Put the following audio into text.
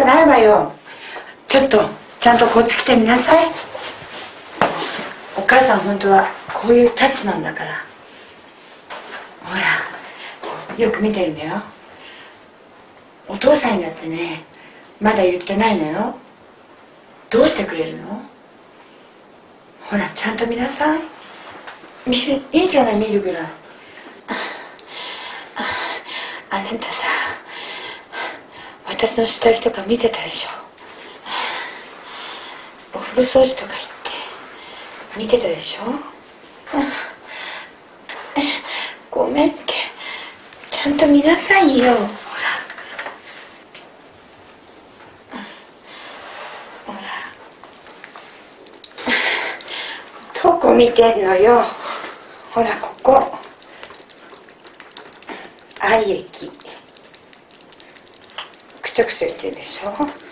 ないわよ。ちょっとちゃんとこっち来てみなさい。お母さん本当はこういうタチなんだから。ほらよく見てるんだよ。お父さんにだってねまだ言ってないのよ。どうしてくれるの？ほらちゃんと見なさい。いいじゃない見るぐらい。あなたさ、私の下着とか見てたでしょ。お風呂掃除とか行って見てたでしょ。ごめんってちゃんと見なさいよ。ほらどこ見てんのよ。ほらここ愛液くちょくちょ言ってるでしょ。